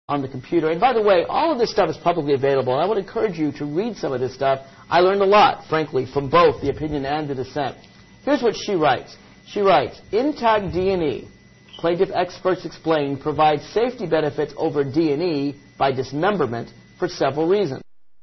on the computer. And by the way, all of this stuff is publicly available, and I would encourage you to read some of this stuff. I learned a lot, frankly, from both the opinion and the dissent. Here's what she writes. She writes, Intag D&E, plaintiff experts explain, provides safety benefits over D&E by dismemberment for several reasons.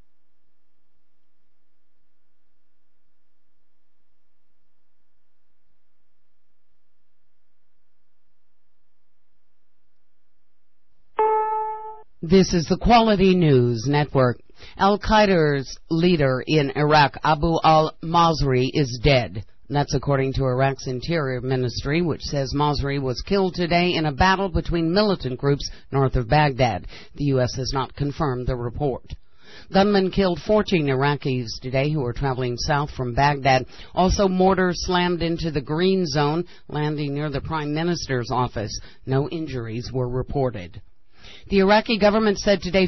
This is the Quality News Network. Al-Qaeda's leader in Iraq, Abu al-Masri, is dead. That's according to Iraq's Interior Ministry, which says Masri was killed today in a battle between militant groups north of Baghdad. The U.S. has not confirmed the report. Gunmen killed 14 Iraqis today who were traveling south from Baghdad. Also, mortars slammed into the Green Zone, landing near the Prime Minister's office. No injuries were reported. The Iraqi government said today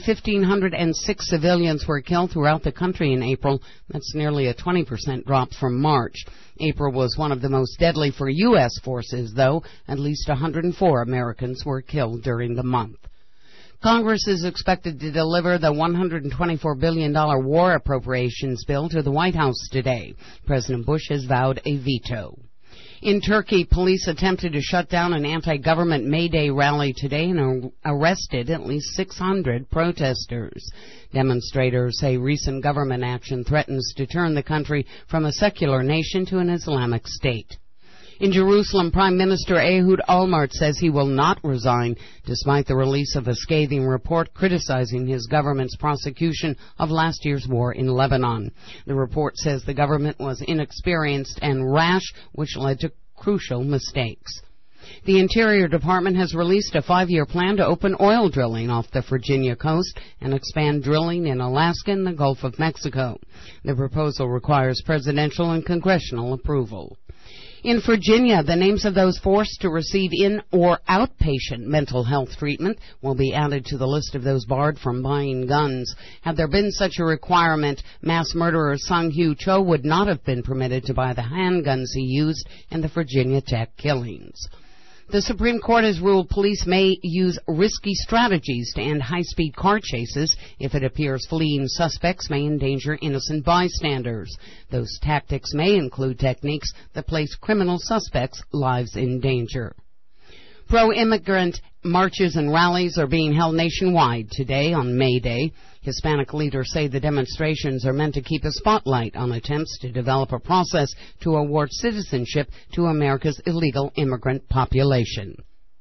1,506 civilians were killed throughout the country in April. That's nearly a 20% drop from March. April was one of the most deadly for U.S. forces, though. At least 104 Americans were killed during the month. Congress is expected to deliver the $124 billion war appropriations bill to the White House today. President Bush has vowed a veto. In Turkey, police attempted to shut down an anti-government May Day rally today and arrested at least 600 protesters. Demonstrators say recent government action threatens to turn the country from a secular nation to an Islamic state. In Jerusalem, Prime Minister Ehud Olmert says he will not resign, despite the release of a scathing report criticizing his government's prosecution of last year's war in Lebanon. The report says the government was inexperienced and rash, which led to crucial mistakes. The Interior Department has released a 5-year plan to open oil drilling off the Virginia coast and expand drilling in Alaska and the Gulf of Mexico. The proposal requires presidential and congressional approval. In Virginia, the names of those forced to receive in- or outpatient mental health treatment will be added to the list of those barred from buying guns. Had there been such a requirement, mass murderer Sung-Hyu Cho would not have been permitted to buy the handguns he used in the Virginia Tech killings. The Supreme Court has ruled police may use risky strategies to end high-speed car chases if it appears fleeing suspects may endanger innocent bystanders. Those tactics may include techniques that place criminal suspects' lives in danger. Pro-immigrant marches and rallies are being held nationwide today on May Day. Hispanic leaders say the demonstrations are meant to keep a spotlight on attempts to develop a process to award citizenship to America's illegal immigrant population.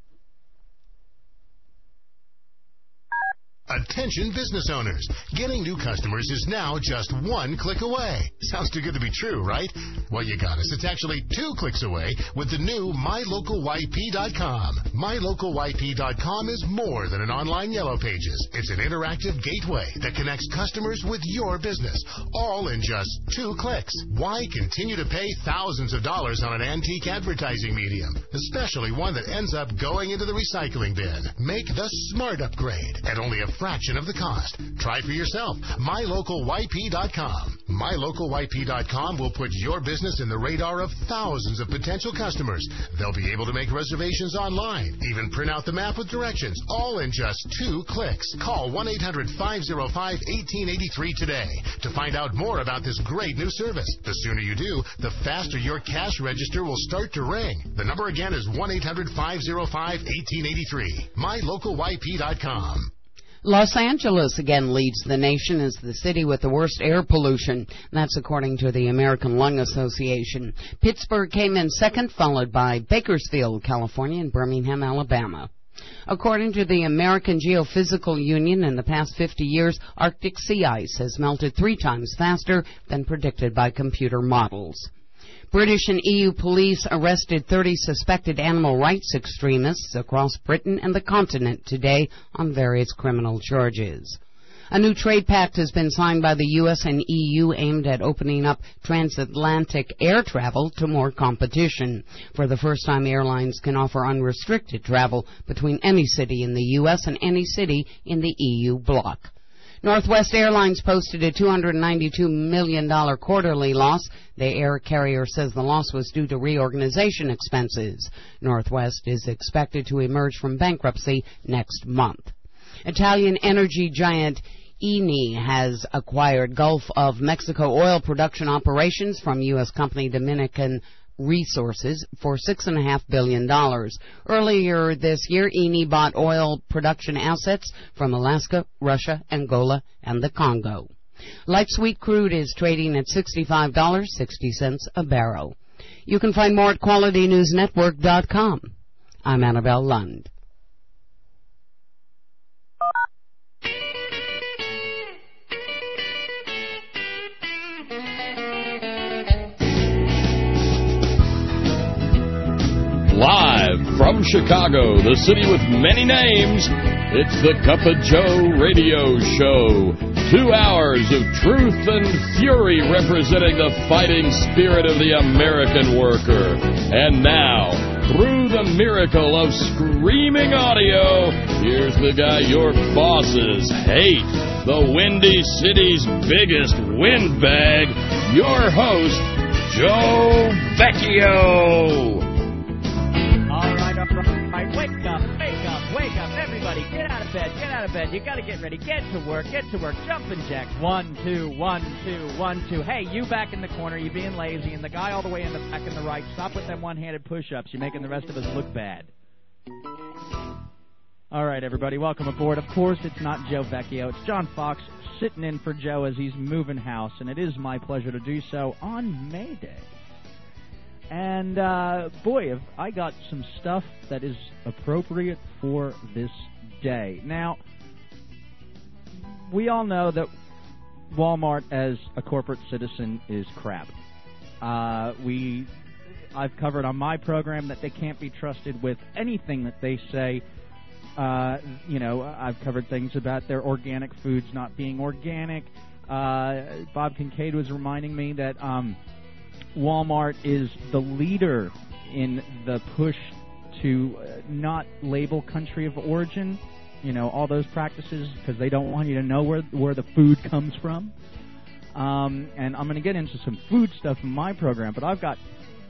Attention business owners. Getting new customers is now just one click away. Sounds too good to be true, right? Well, you got us. It's actually 2 clicks away with the new MyLocalYP.com. MyLocalYP.com is more than an online Yellow Pages. It's an interactive gateway that connects customers with your business, all in just 2 clicks. Why continue to pay thousands of dollars on an antique advertising medium, especially one that ends up going into the recycling bin? Make the smart upgrade at only a fraction of the cost. Try for yourself. MyLocalYP.com. MyLocalYP.com will put your business in the radar of thousands of potential customers. They'll be able to make reservations online, even print out the map with directions, all in just 2 clicks. Call 1-800-505-1883 today to find out more about this great new service. The sooner you do, the faster your cash register will start to ring. The number again is 1-800-505-1883. MyLocalYP.com. Los Angeles again leads the nation as the city with the worst air pollution. That's according to the American Lung Association. Pittsburgh came in second, followed by Bakersfield, California, and Birmingham, Alabama. According to the American Geophysical Union, in the past 50 years, Arctic sea ice has melted 3 times faster than predicted by computer models. British and EU police arrested 30 suspected animal rights extremists across Britain and the continent today on various criminal charges. A new trade pact has been signed by the U.S. and EU aimed at opening up transatlantic air travel to more competition. For the first time, airlines can offer unrestricted travel between any city in the U.S. and any city in the EU bloc. Northwest Airlines posted a $292 million quarterly loss. The air carrier says the loss was due to reorganization expenses. Northwest is expected to emerge from bankruptcy next month. Italian energy giant Eni has acquired Gulf of Mexico oil production operations from U.S. company Dominican Resources for $6.5 billion. Earlier this year, Eni bought oil production assets from Alaska, Russia, Angola, and the Congo. Light sweet crude is trading at $65.60 a barrel. You can find more at QualityNewsNetwork.com. I'm Annabelle Lund. Live from Chicago, the city with many names, it's the Cup of Joe radio show. 2 hours of truth and fury representing the fighting spirit of the American worker. And now, through the miracle of screaming audio, here's the guy your bosses hate, the Windy City's biggest windbag, your host, Joe Vecchio. Wake up, everybody, get out of bed, you gotta get ready, get to work, jumping jacks, 1, 2, 1, 2, 1, 2, hey, you back in the corner, you being lazy, and the guy all the way in the back in the right, stop with them one-handed push-ups, you're making the rest of us look bad. Alright, everybody, welcome aboard. Of course, it's not Joe Vecchio, it's John Fox sitting in for Joe as he's moving house, and it is my pleasure to do so on May Day. And, boy, have I got some stuff that is appropriate for this day. Now, we all know that Walmart as a corporate citizen is crap. I've covered on my program that they can't be trusted with anything that they say. I've covered things about their organic foods not being organic. Bob Kincaid was reminding me that, Walmart is the leader in the push to not label country of origin, all those practices, because they don't want you to know where the food comes from. And I'm going to get into some food stuff in my program, but I've got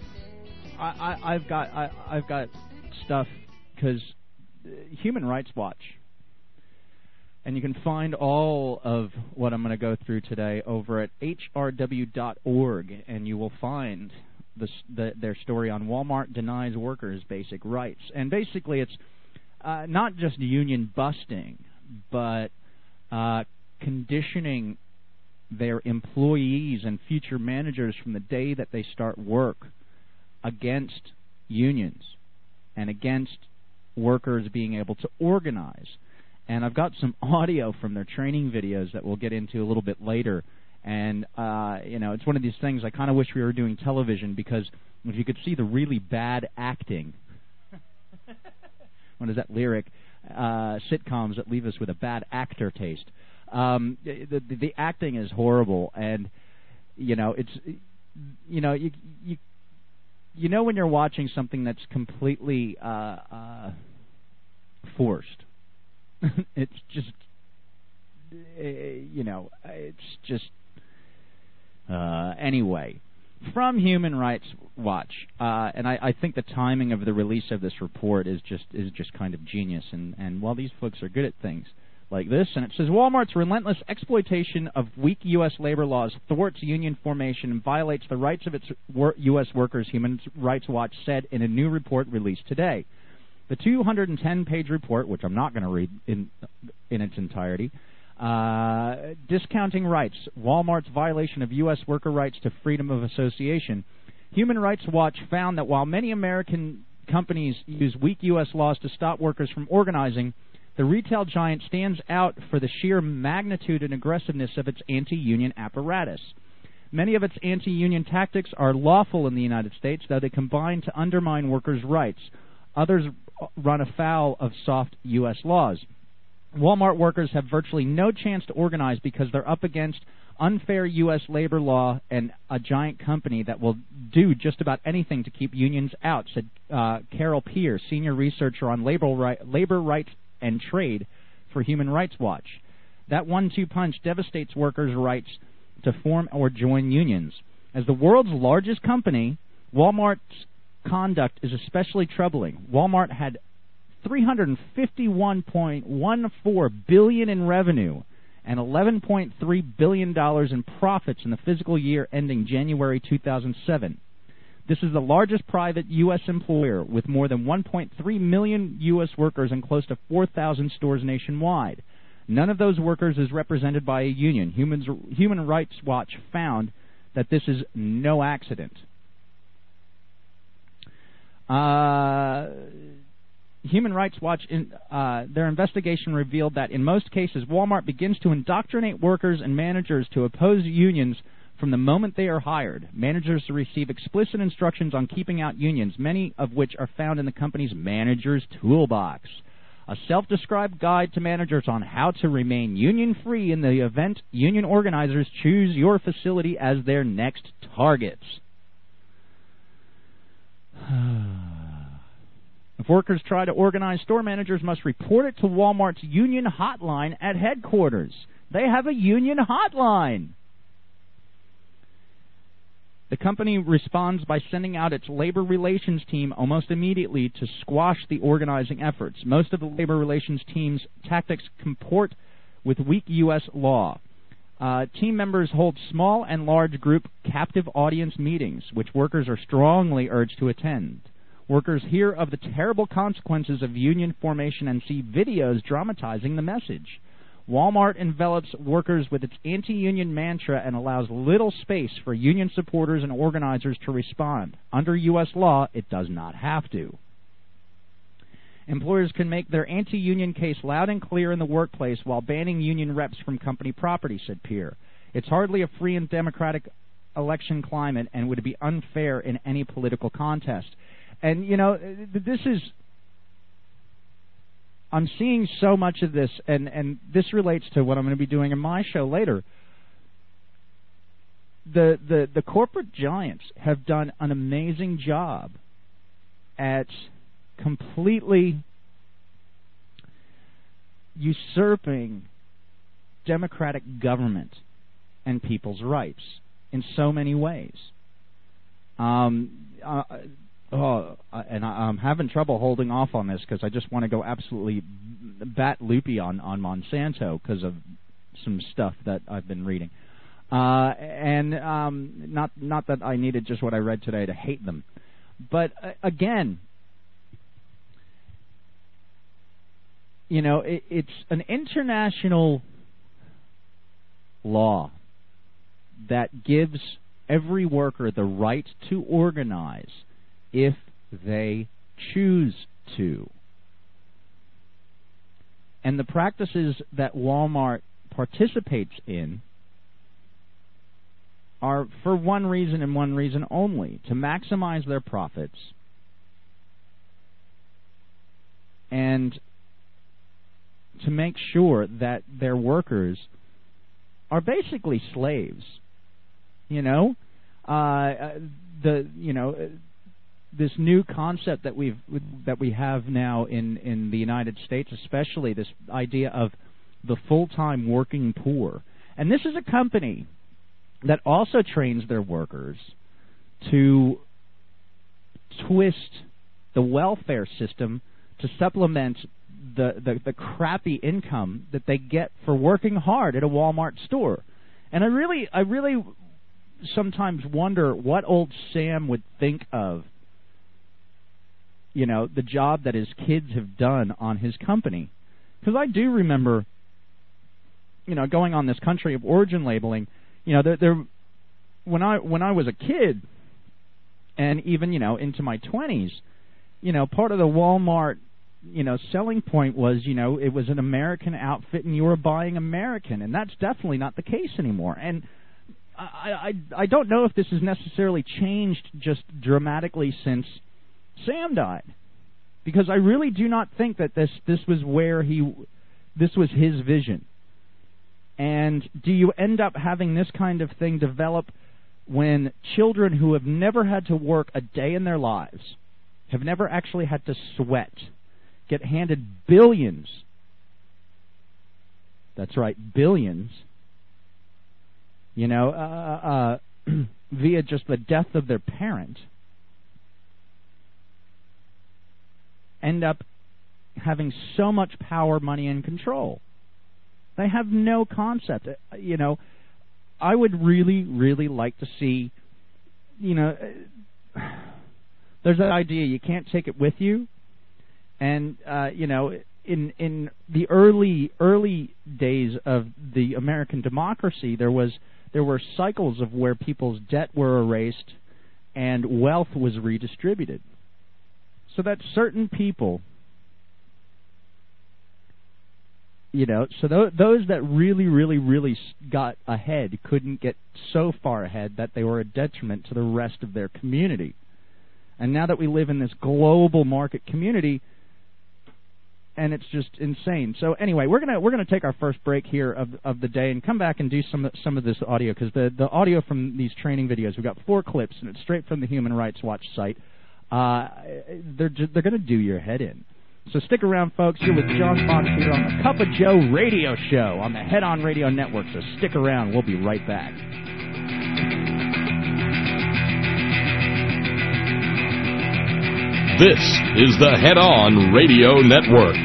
stuff because Human Rights Watch. And you can find all of what I'm going to go through today over at hrw.org, and you will find their story on Walmart denies workers basic rights. And basically it's not just union busting, but conditioning their employees and future managers from the day that they start work against unions and against workers being able to organize. And I've got some audio from their training videos that we'll get into a little bit later. And, it's one of these things I kind of wish we were doing television, because if you could see the really bad acting, what is that lyric? Sitcoms that leave us with a bad actor taste. The acting is horrible. And, it's, when you're watching something that's completely forced. It's just, anyway, from Human Rights Watch, and I think the timing of the release of this report is just kind of genius, and while these folks are good at things like this, and it says, Walmart's relentless exploitation of weak U.S. labor laws thwarts union formation and violates the rights of its U.S. workers, Human Rights Watch said in a new report released today. The 210-page report, which I'm not going to read in its entirety, discounting rights, Walmart's violation of U.S. worker rights to freedom of association. Human Rights Watch found that while many American companies use weak U.S. laws to stop workers from organizing, the retail giant stands out for the sheer magnitude and aggressiveness of its anti-union apparatus. Many of its anti-union tactics are lawful in the United States, though they combine to undermine workers' rights. Others run afoul of soft U.S. laws. Walmart workers have virtually no chance to organize because they're up against unfair U.S. labor law and a giant company that will do just about anything to keep unions out, said Carol Peer, senior researcher on labor rights and trade for Human Rights Watch. That 1-2 punch devastates workers' rights to form or join unions. As the world's largest company, Walmart's conduct is especially troubling. Walmart had $351.14 billion in revenue and $11.3 billion in profits in the fiscal year ending January 2007. This is the largest private U.S. employer with more than 1.3 million U.S. workers and close to 4,000 stores nationwide. None of those workers is represented by a union. Human Rights Watch found that this is no accident. Human Rights Watch, their investigation revealed that in most cases, Walmart begins to indoctrinate workers and managers to oppose unions from the moment they are hired. Managers receive explicit instructions on keeping out unions, many of which are found in the company's Manager's Toolbox, a self-described guide to managers on how to remain union-free in the event union organizers choose your facility as their next targets. If workers try to organize, store managers must report it to Walmart's union hotline at headquarters. They have a union hotline. The company responds by sending out its labor relations team almost immediately to squash the organizing efforts. Most of the labor relations team's tactics comport with weak U.S. law. Team members hold small and large group captive audience meetings, which workers are strongly urged to attend. Workers hear of the terrible consequences of union formation and see videos dramatizing the message. Walmart envelops workers with its anti-union mantra and allows little space for union supporters and organizers to respond. Under U.S. law, it does not have to. Employers can make their anti-union case loud and clear in the workplace while banning union reps from company property, said Peer. It's hardly a free and democratic election climate and would be unfair in any political contest. And, you know, this is... I'm seeing so much of this, and this relates to what I'm going to be doing in my show later. The corporate giants have done an amazing job at completely usurping democratic government and people's rights in so many ways. And I'm having trouble holding off on this because I just want to go absolutely bat loopy on Monsanto because of some stuff that I've been reading. Not that I needed just what I read today to hate them. But again, you know, it's an international law that gives every worker the right to organize if they choose to. And the practices that Walmart participates in are for one reason and one reason only, to maximize their profits and to make sure that their workers are basically slaves. You know, this new concept that we have now in the United States, especially this idea of the full-time working poor. And this is a company that also trains their workers to twist the welfare system to supplement the crappy income that they get for working hard at a Walmart store. And I really sometimes wonder what old Sam would think of, you know, the job that his kids have done on his company. Because I do remember, you know, going on this country of origin labeling, you know, when I was a kid, and even, you know, into my 20s, you know, part of the Walmart, you know, selling point was, you know, it was an American outfit and you were buying American, and that's definitely not the case anymore. And I don't know if this has necessarily changed just dramatically since Sam died, because I really do not think that this was his vision. And do you end up having this kind of thing develop when children who have never had to work a day in their lives, have never actually had to sweat, get handed billions? That's right, billions. You know, via just the death of their parent, end up having so much power, money, and control. They have no concept. You know, I would really, really like to see, you know, there's that idea you can't take it with you. And, you know, in the early days of the American democracy, there were cycles of where people's debt were erased and wealth was redistributed. So that certain people, you know, so those that really, really, really got ahead couldn't get so far ahead that they were a detriment to the rest of their community. And now that we live in this global market community, and it's just insane. So anyway, we're gonna take our first break here of the day and come back and do some of this audio, because the audio from these training videos, we've got 4 clips, and it's straight from the Human Rights Watch site. They're gonna do your head in. So stick around, folks. You're with John Fox here on the Cup of Joe radio show on the Head On Radio Network. So stick around. We'll be right back. This is the Head On Radio Network.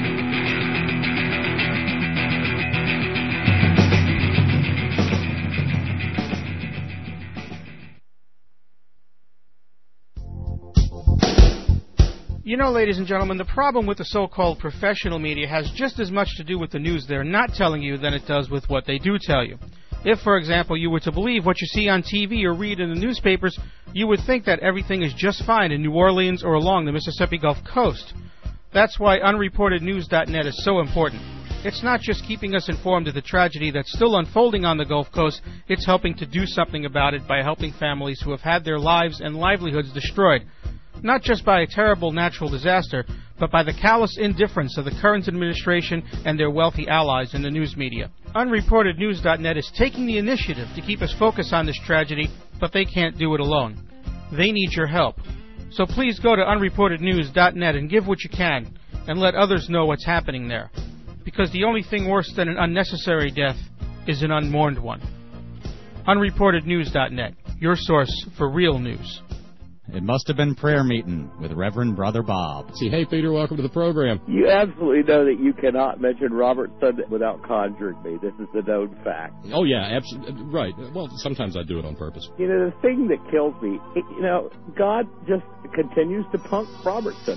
You know, ladies and gentlemen, the problem with the so-called professional media has just as much to do with the news they're not telling you than it does with what they do tell you. If, for example, you were to believe what you see on TV or read in the newspapers, you would think that everything is just fine in New Orleans or along the Mississippi Gulf Coast. That's why unreportednews.net is so important. It's not just keeping us informed of the tragedy that's still unfolding on the Gulf Coast, it's helping to do something about it by helping families who have had their lives and livelihoods destroyed. Not just by a terrible natural disaster, but by the callous indifference of the current administration and their wealthy allies in the news media. UnreportedNews.net is taking the initiative to keep us focused on this tragedy, but they can't do it alone. They need your help. So please go to UnreportedNews.net and give what you can, and let others know what's happening there. Because the only thing worse than an unnecessary death is an unmourned one. UnreportedNews.net, your source for real news. It must have been prayer meeting with Reverend Brother Bob. See, hey, Peter, welcome to the program. You absolutely know that you cannot mention Robertson without conjuring me. This is the known fact. Oh, yeah, absolutely. Right. Well, sometimes I do it on purpose. You know, the thing that kills me, you know, God just continues to punk Robertson.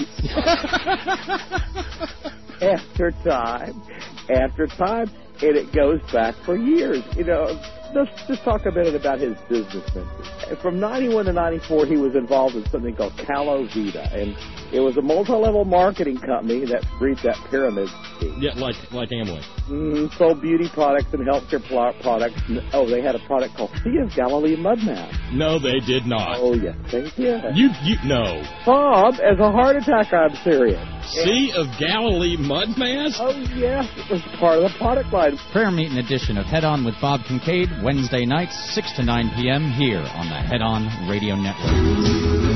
After time, and it goes back for years. You know, let's just talk a minute about his business ventures. From 91 to 94, he was involved in something called Calovita, and it was a multi-level marketing company that reached that pyramid scheme. Yeah, like Amway. Sold beauty products and healthcare products. Oh, they had a product called Sea of Galilee Mud Mask. No, they did not. Oh, yes, they did. You no. Bob, as a heart attack, I'm serious. Sea of Galilee Mud Mask? Oh, yes, it was part of the product line. Prayer meeting edition of Head On with Bob Kincaid, Wednesday nights, 6 to 9 p.m. here on the Head On Radio Network.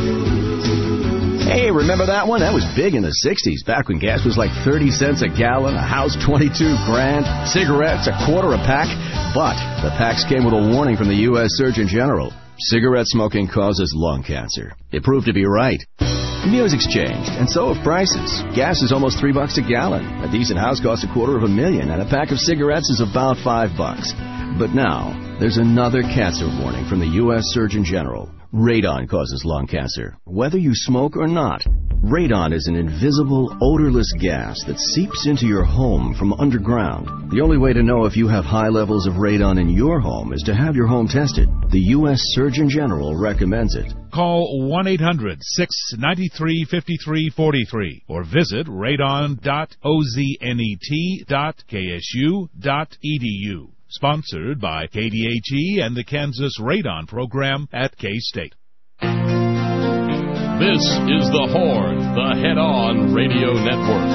Hey, remember that one? That was big in the 60s, back when gas was like 30 cents a gallon, a house $22,000, cigarettes $0.25 a pack. But the packs came with a warning from the U.S. Surgeon General. Cigarette smoking causes lung cancer. It proved to be right. Music's changed, and so have prices. Gas is almost $3 a gallon. A decent house costs $250,000, and a pack of cigarettes is about $5. But now, there's another cancer warning from the U.S. Surgeon General. Radon causes lung cancer, whether you smoke or not. Radon is an invisible, odorless gas that seeps into your home from underground. The only way to know if you have high levels of radon in your home is to have your home tested. The U.S. Surgeon General recommends it. Call 1-800-693-5343 or visit radon.oznet.ksu.edu. Sponsored by KDHE and the Kansas Radon Program at K-State. This is the Horde, the Head On Radio Network.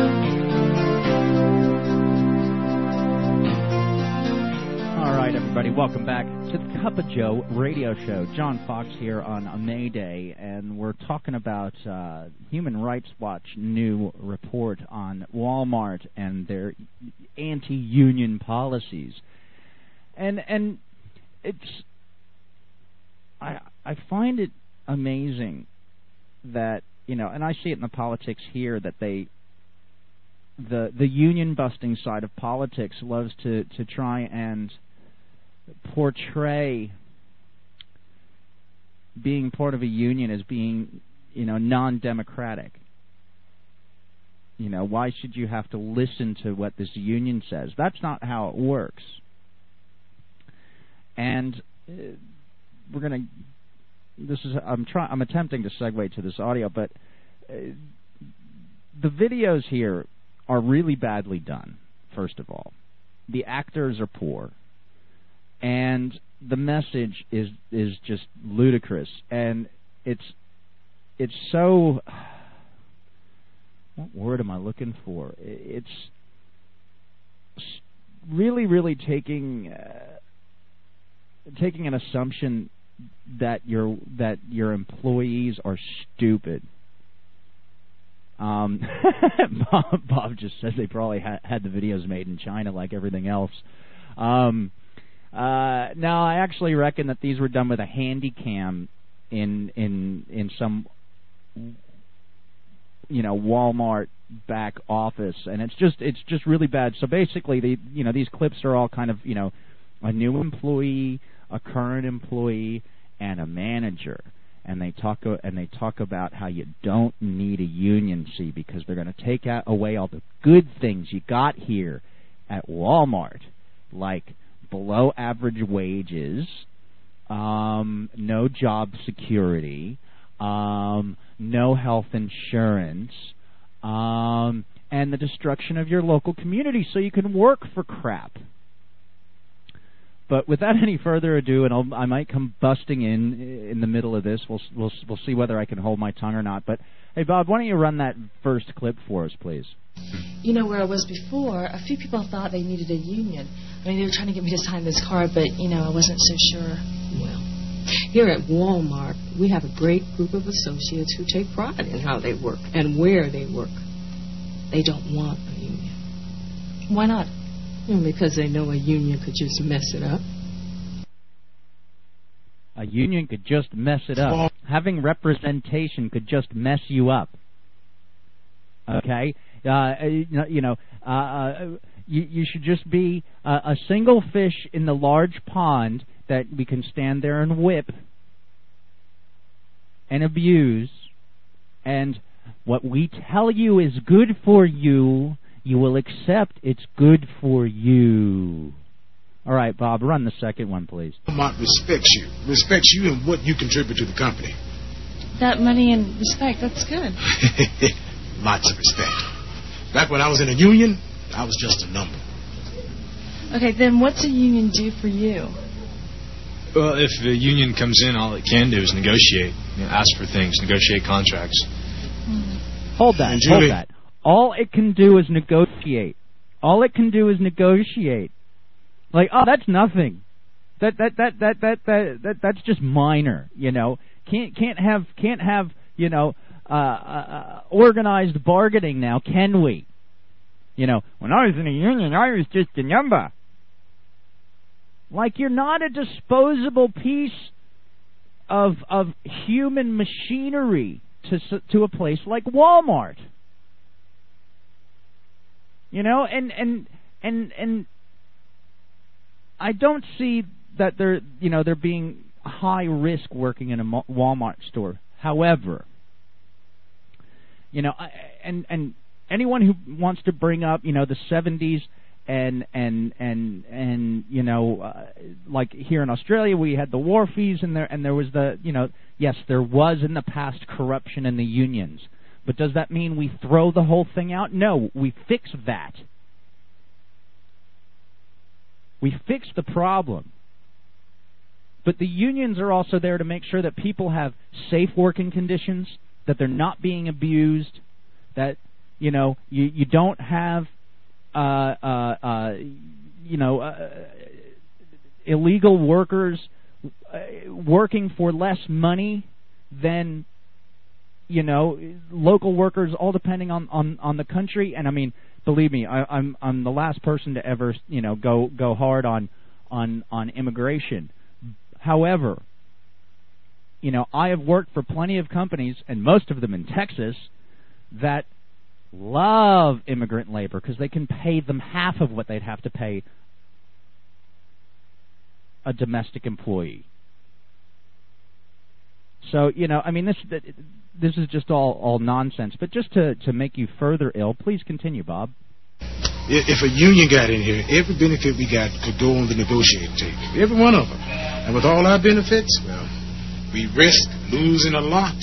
All right, everybody, welcome back to the Cup of Joe radio show. John Fox here on a May Day, and we're talking about Human Rights Watch new report on Walmart and their anti-union policies. And it's I find it amazing that, you know, and I see it in the politics here, that they the union busting side of politics loves to try and portray being part of a union as being, non-democratic. Why should you have to listen to what this union says? That's not how it works. And I'm attempting to segue to this audio, but the videos here are really badly done. First of all, the actors are poor, and the message is just ludicrous, and it's so. What word am I looking for? It's really, really taking an assumption that your employees are stupid. Bob just says they probably had the videos made in China like everything else. No, I actually reckon that these were done with a handy cam in some Walmart back office, and it's just really bad. So basically, these clips are all kind of a new employee, a current employee, and a manager, and they talk about how you don't need a union, because they're going to take away all the good things you got here at Walmart, like below average wages, no job security, no health insurance, and the destruction of your local community so you can work for crap. But without any further ado, and I might come busting in the middle of this. We'll see whether I can hold my tongue or not. But hey, Bob, why don't you run that first clip for us, please? Where I was before, a few people thought they needed a union. They were trying to get me to sign this card, but I wasn't so sure. Well, here at Walmart, we have a great group of associates who take pride in how they work and where they work. They don't want a union. Why not? Because they know a union could just mess it up. A union could just mess it up. Having representation could just mess you up. Okay? You should just be a single fish in the large pond that we can stand there and whip and abuse, and what we tell you is good for you, you will accept it's good for you. All right, Bob, run the second one, please. Walmart respects you and what you contribute to the company. That money and respect, that's good. Lots of respect. Back when I was in a union, I was just a number. Okay, then what's a union do for you? Well, if the union comes in, all it can do is negotiate, ask for things, negotiate contracts. Hold that. All it can do is negotiate. Like, oh, that's nothing. That's just minor, Can't have organized bargaining now, can we? When I was in a union, I was just a number. Like, you're not a disposable piece of human machinery to a place like Walmart. And I don't see that they're being high risk working in a Walmart store. However, and anyone who wants to bring up the 70s and like here in Australia we had the wharfies and there was yes, there was in the past corruption in the unions. But does that mean we throw the whole thing out? No, we fix that. We fix the problem. But the unions are also there to make sure that people have safe working conditions, that they're not being abused, that you don't have illegal workers working for less money than local workers, all depending on the country. And I mean, believe me, I'm the last person to ever go hard on immigration. However, I have worked for plenty of companies, and most of them in Texas, that love immigrant labor because they can pay them half of what they'd have to pay a domestic employee. So, I mean, this is just all nonsense. But just to make you further ill, please continue, Bob. If a union got in here, every benefit we got could go on the negotiating table. Every one of them. And with all our benefits, well, we risk losing a lot.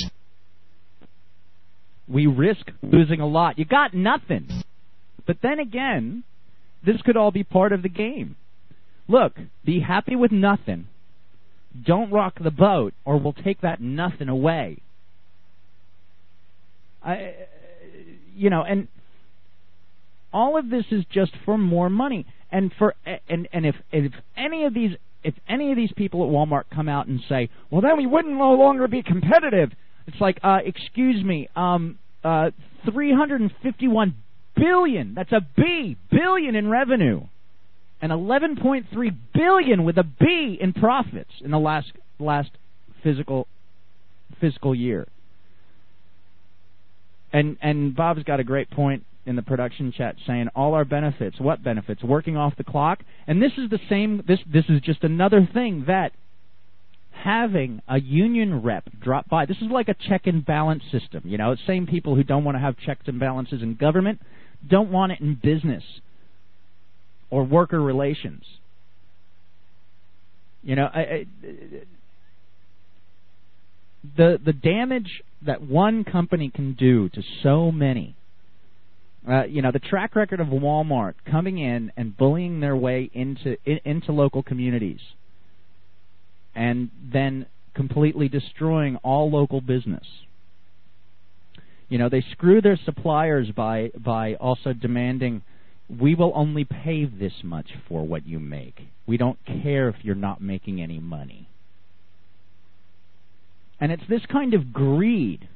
We risk losing a lot. You got nothing. But then again, this could all be part of the game. Look, be happy with nothing. Don't rock the boat, or we'll take that nothing away. And all of this is just for more money. And if any of these people at Walmart come out and say, well, then we wouldn't no longer be competitive. It's like, excuse me, 351 billion. That's a B, billion in revenue, and 11.3 billion with a B in profits in the last fiscal year. And Bob's got a great point in the production chat saying all our benefits. What benefits? Working off the clock. And this is the same. This is just another thing that having a union rep drop by. This is like a check and balance system. Same people who don't want to have checks and balances in government don't want it in business or worker relations. The damage that one company can do to so many. The track record of Walmart coming in and bullying their way into local communities and then completely destroying all local business. They screw their suppliers by also demanding, we will only pay this much for what you make. We don't care if you're not making any money. And it's this kind of greed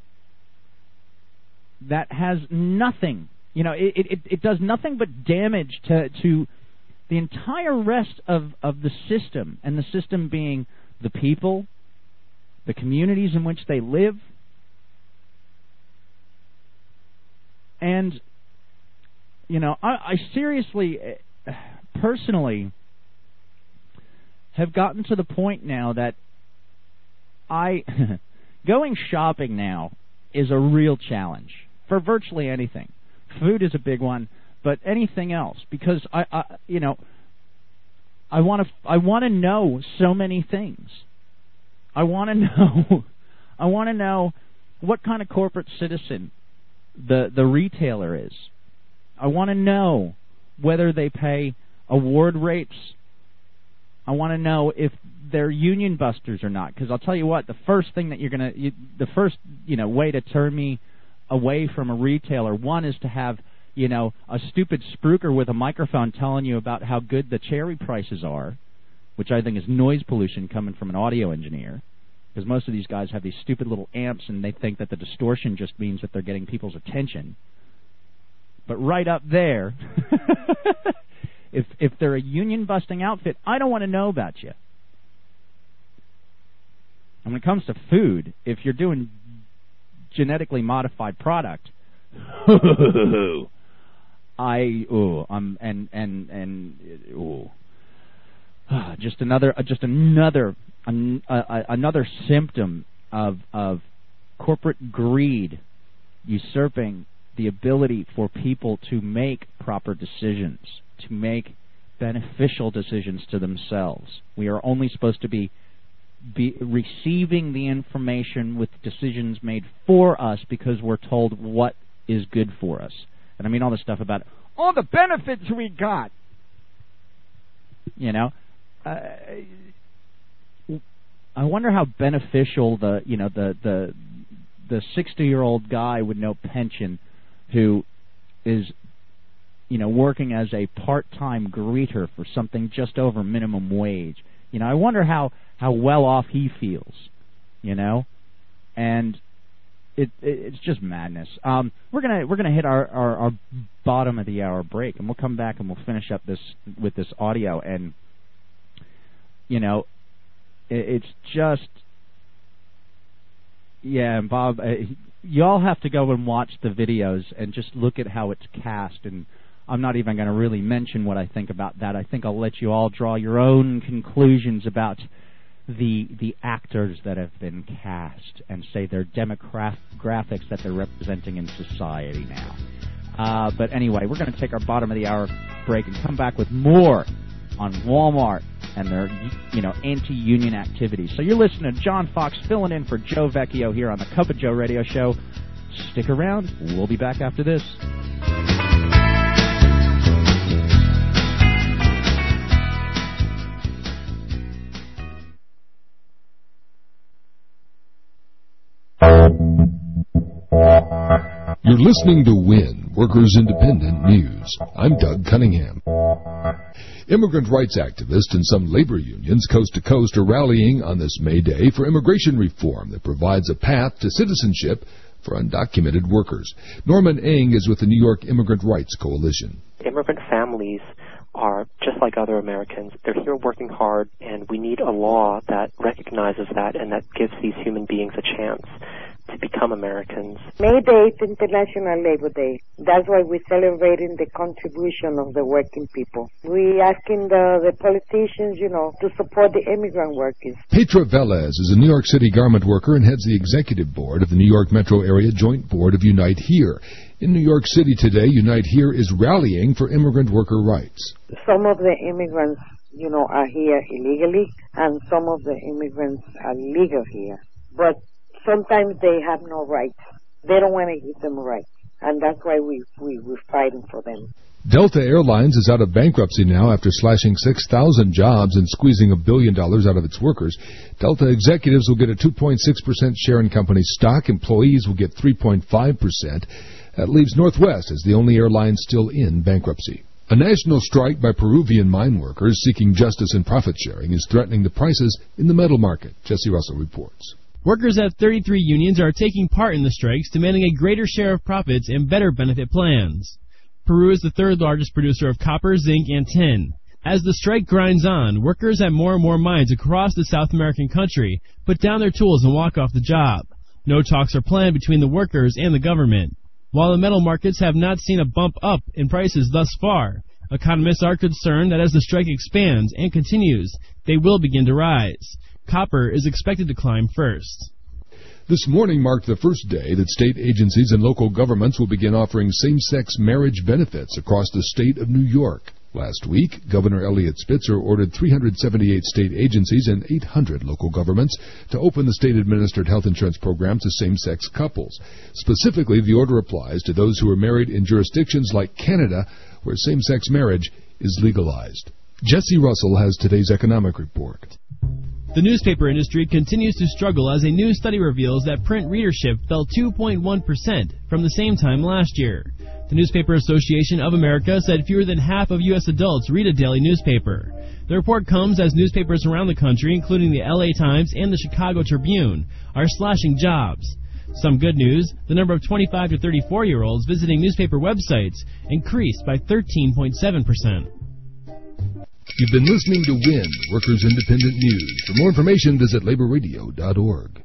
that has nothing, it does nothing but damage to the entire rest of the system, and the system being the people, the communities in which they live, and, I seriously, personally, have gotten to the point now that going shopping now is a real challenge for virtually anything. Food is a big one, but anything else, because I want to know so many things. I want to know what kind of corporate citizen the retailer is. I want to know whether they pay award rates. I want to know if they're union busters or not, because I'll tell you what, the first thing that the first way to turn me away from a retailer, one is to have a stupid spruiker with a microphone telling you about how good the cherry prices are, which I think is noise pollution coming from an audio engineer, because most of these guys have these stupid little amps and they think that the distortion just means that they're getting people's attention. But right up there, if they're a union-busting outfit, I don't want to know about you. And when it comes to food, if you're doing genetically modified product, just another symptom of corporate greed usurping the ability for people to make proper decisions, to make beneficial decisions to themselves. We are only supposed to be receiving the information with decisions made for us because we're told what is good for us. And I mean all the stuff about all the benefits we got. I wonder how beneficial the 60-year-old guy with no pension who is working as a part-time greeter for something just over minimum wage. I wonder how well off he feels. And it's just madness. We're gonna hit our bottom of the hour break, and we'll come back and we'll finish up with this audio. And it's just, yeah. And Bob, y'all have to go and watch the videos and just look at how it's cast. And I'm not even going to really mention what I think about that. I think I'll let you all draw your own conclusions about the actors that have been cast and say their demographics that they're representing in society now. But anyway, we're going to take our bottom of the hour break and come back with more on Walmart and their, anti-union activities. So you're listening to John Fox filling in for Joe Vecchio here on the Cup of Joe Radio Show. Stick around. We'll be back after this. You're listening to WIN, Workers Independent News. I'm Doug Cunningham. Immigrant rights activists and some labor unions coast to coast are rallying on this May Day for immigration reform that provides a path to citizenship for undocumented workers. Norman Eng is with the New York Immigrant Rights Coalition. Immigrant families are just like other Americans. They're here working hard, and we need a law that recognizes that and that gives these human beings a chance to become Americans. May Day is International Labor Day. That's why we're celebrating the contribution of the working people. We're asking the politicians, to support the immigrant workers. Petra Velez is a New York City garment worker and heads the executive board of the New York Metro Area Joint Board of Unite Here. In New York City today, Unite Here is rallying for immigrant worker rights. Some of the immigrants, are here illegally, and some of the immigrants are legal here. But sometimes they have no rights. They don't want to give them rights, and that's why we're fighting for them. Delta Airlines is out of bankruptcy now after slashing 6,000 jobs and squeezing $1 billion out of its workers. Delta executives will get a 2.6% share in company stock. Employees will get 3.5%. That leaves Northwest as the only airline still in bankruptcy. A national strike by Peruvian mine workers seeking justice and profit sharing is threatening the prices in the metal market. Jesse Russell reports. Workers at 33 unions are taking part in the strikes, demanding a greater share of profits and better benefit plans. Peru is the third largest producer of copper, zinc, and tin. As the strike grinds on, workers at more and more mines across the South American country put down their tools and walk off the job. No talks are planned between the workers and the government. While the metal markets have not seen a bump up in prices thus far, economists are concerned that as the strike expands and continues, they will begin to rise. Copper is expected to climb first. This morning marked the first day that state agencies and local governments will begin offering same-sex marriage benefits across the state of New York. Last week, Governor Eliot Spitzer ordered 378 state agencies and 800 local governments to open the state-administered health insurance program to same-sex couples. Specifically, the order applies to those who are married in jurisdictions like Canada, where same-sex marriage is legalized. Jesse Russell has today's economic report. The newspaper industry continues to struggle as a new study reveals that print readership fell 2.1% from the same time last year. The Newspaper Association of America said fewer than half of U.S. adults read a daily newspaper. The report comes as newspapers around the country, including the L.A. Times and the Chicago Tribune, are slashing jobs. Some good news, the number of 25 to 34-year-olds visiting newspaper websites increased by 13.7%. You've been listening to WIN, Workers Independent News. For more information, visit laborradio.org.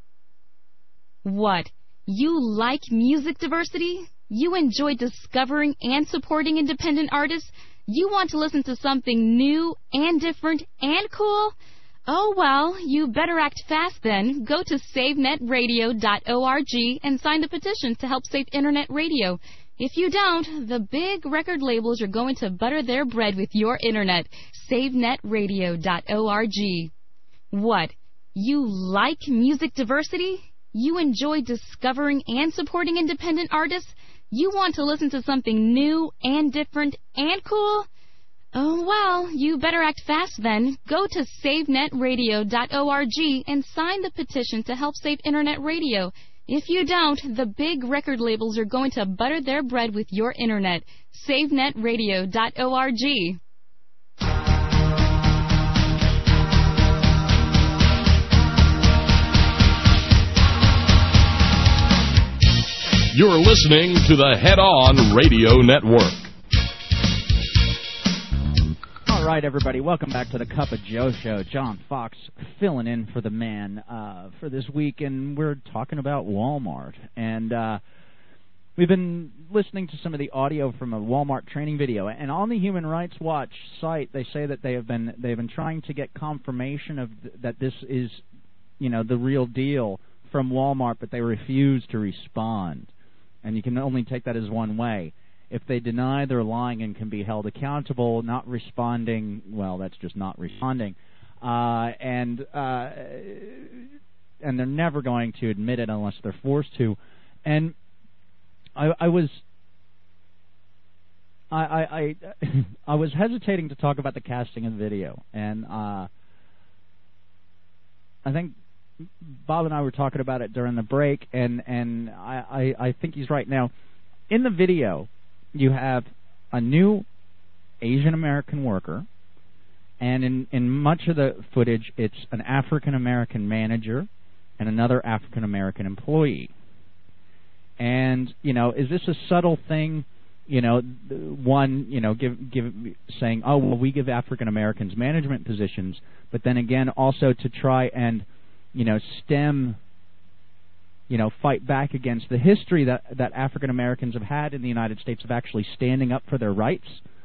What? You like music diversity? You enjoy discovering and supporting independent artists? You want to listen to something new and different and cool? Oh, well, you better act fast then. Go to SaveNetRadio.org and sign the petition to help save Internet radio. If you don't, the big record labels are going to butter their bread with your Internet. SaveNetRadio.org. What? You like music diversity? You enjoy discovering and supporting independent artists? You want to listen to something new and different and cool? Oh, well, you better act fast then. Go to SaveNetRadio.org and sign the petition to help save Internet radio. If you don't, the big record labels are going to butter their bread with your Internet. SaveNetRadio.org. You're listening to the Head On Radio Network. All All right, everybody, welcome back to the Cup of Joe Show. John Fox filling in for the man for this week, and we're talking about Walmart. And we've been listening to some of the audio from a Walmart training video, and on the Human Rights Watch site, they say that they've been trying to get confirmation of that this is, the real deal from Walmart, but they refuse to respond. And you can only take that as one way. If they deny, they're lying and can be held accountable. Not responding, well, that's just not responding. And they're never going to admit it unless they're forced to. And I was hesitating to talk about the casting of the video, and I think Bob and I were talking about it during the break, and I think he's right. Now, in the video, you have a new Asian American worker, and in much of the footage, it's an African American manager and another African American employee. And is this a subtle thing? Saying, oh well, we give African Americans management positions, but then again, also to try and fight back against the history that African Americans have had in the United States of actually standing up for their rights.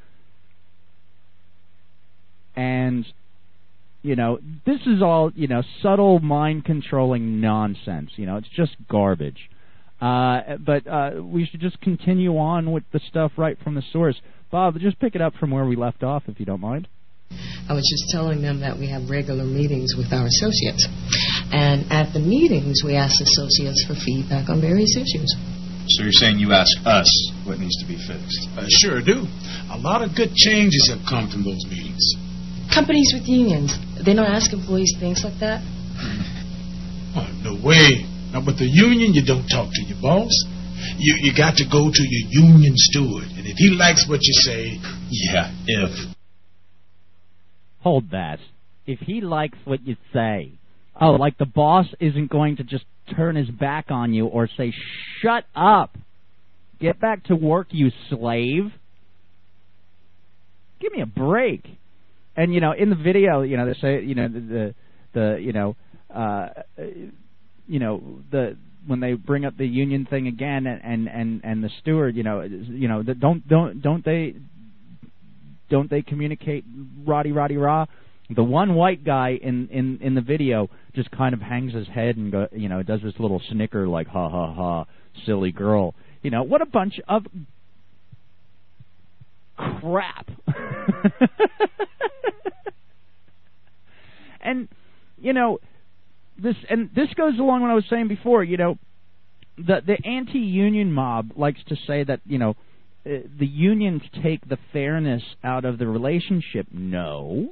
And, this is all, subtle mind-controlling nonsense. It's just garbage. But we should just continue on with the stuff right from the source. Bob, just pick it up from where we left off, if you don't mind. I was just telling them that we have regular meetings with our associates. And at the meetings, we ask associates for feedback on various issues. So you're saying you ask us what needs to be fixed? Sure do. A lot of good changes have come from those meetings. Companies with unions, they don't ask employees things like that? Oh, no way. Now, with the union, you don't talk to your boss. You got to go to your union steward. And if he likes what you say, Hold that. If he likes what you say. Oh, like the boss isn't going to just turn his back on you or say, shut up. Get back to work, you slave. Give me a break. And, in the video, they say, when they bring up the union thing again and the steward, don't they communicate rah? The one white guy in the video just kind of hangs his head and does this little snicker like ha ha ha, silly girl. What a bunch of crap. And this goes along with what I was saying before. The anti-union mob likes to say that the unions take the fairness out of the relationship. No.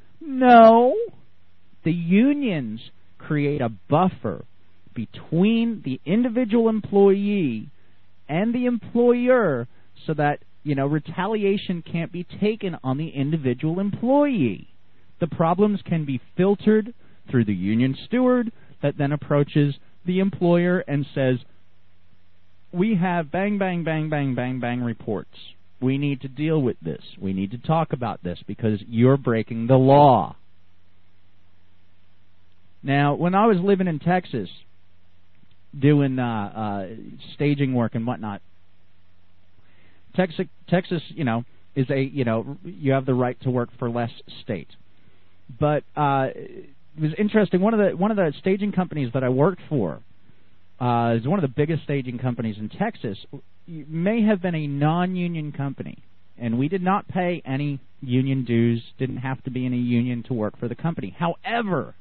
The unions create a buffer between the individual employee and the employer so that, retaliation can't be taken on the individual employee. The problems can be filtered through the union steward that then approaches the employer and says, we have bang, bang, bang, bang, bang, bang reports. We need to deal with this. We need to talk about this because you're breaking the law. Now, when I was living in Texas doing staging work and whatnot, Texas, is you have the right to work for less state. But it was interesting. One of the staging companies that I worked for is one of the biggest staging companies in Texas. May have been a non-union company, and we did not pay any union dues. Didn't have to be in a union to work for the company. However,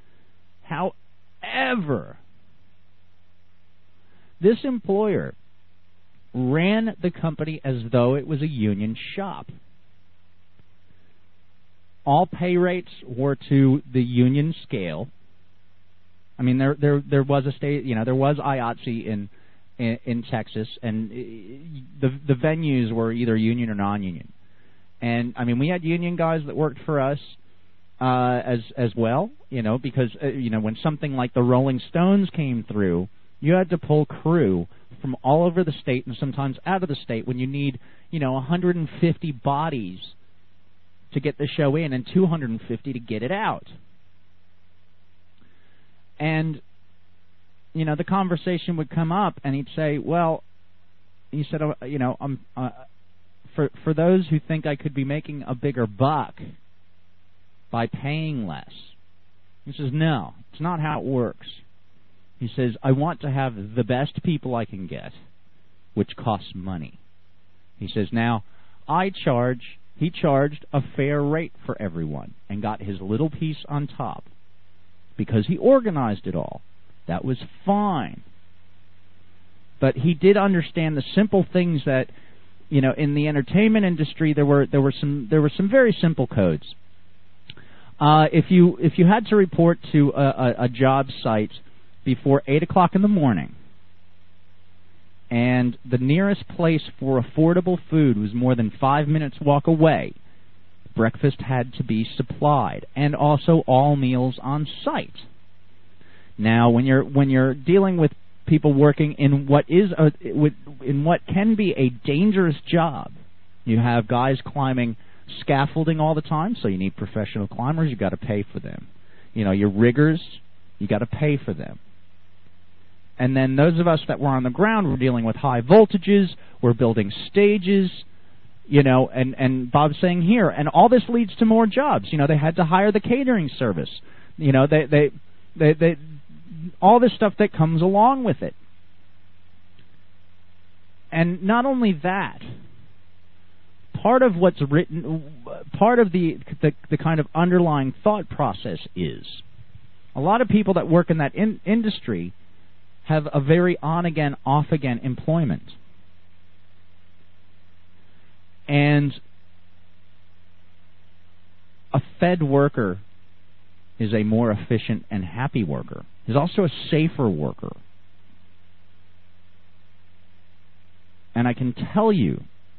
this employer ran the company as though it was a union shop. All pay rates were to the union scale. I mean, there was a state, there was IATSE in Texas, and the venues were either union or non-union. And I mean, we had union guys that worked for us as well, because when something like the Rolling Stones came through, you had to pull crew from all over the state and sometimes out of the state when you need 150 bodies to get the show in and $250 to get it out. And, you know, the conversation would come up, and he'd say, well, he said, you know, for those who think I could be making a bigger buck by paying less. He says, no, it's not how it works. He says, I want to have the best people I can get, which costs money. He says, now, he charged a fair rate for everyone and got his little piece on top because he organized it all. That was fine. But he did understand the simple things that, you know, in the entertainment industry there were some very simple codes. If you had to report to a job site before 8 o'clock in the morning, and the nearest place for affordable food was more than 5 minutes walk away, breakfast had to be supplied, and also all meals on site. Now, when you're dealing with people working in what can be a dangerous job, you have guys climbing scaffolding all the time, so you need professional climbers. You got to pay for them. You know, your riggers, you got to pay for them. And then those of us that were on the ground were dealing with high voltages. We're building stages. You know, and Bob's saying here, and all this leads to more jobs. You know, they had to hire the catering service. You know, they all this stuff that comes along with it. And not only that, part of what's written, part of the kind of underlying thought process is a lot of people that work in that industry have a very on-again, off-again employment. And a fed worker is a more efficient and happy worker. He's also a safer worker. And I can tell you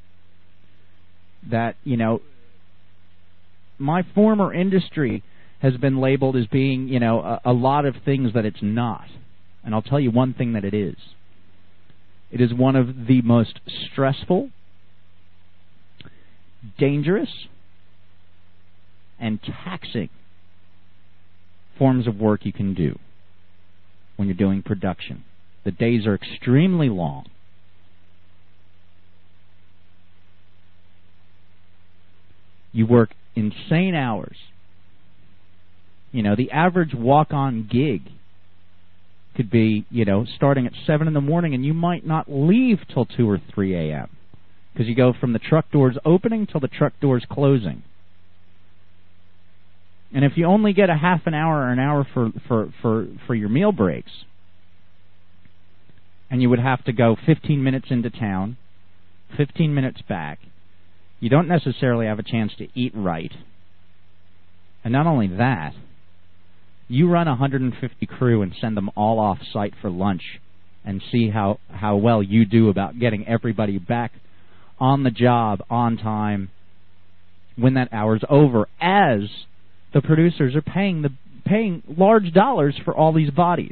that, you know, my former industry has been labeled as being, you know, a lot of things that it's not. And I'll tell you one thing that it is. It is one of the most stressful, dangerous, and taxing forms of work you can do when you're doing production. The days are extremely long. You work insane hours. You know, the average walk-on gig could be, you know, starting at 7 in the morning, and you might not leave till 2 or 3 a.m. because you go from the truck doors opening till the truck doors closing. And if you only get a half an hour or an hour for your meal breaks, and you would have to go 15 minutes into town, 15 minutes back, you don't necessarily have a chance to eat right. And not only that, you run 150 crew and send them all off site for lunch and see how well you do about getting everybody back on the job on time when that hour's over, as the producers are paying large dollars for all these bodies.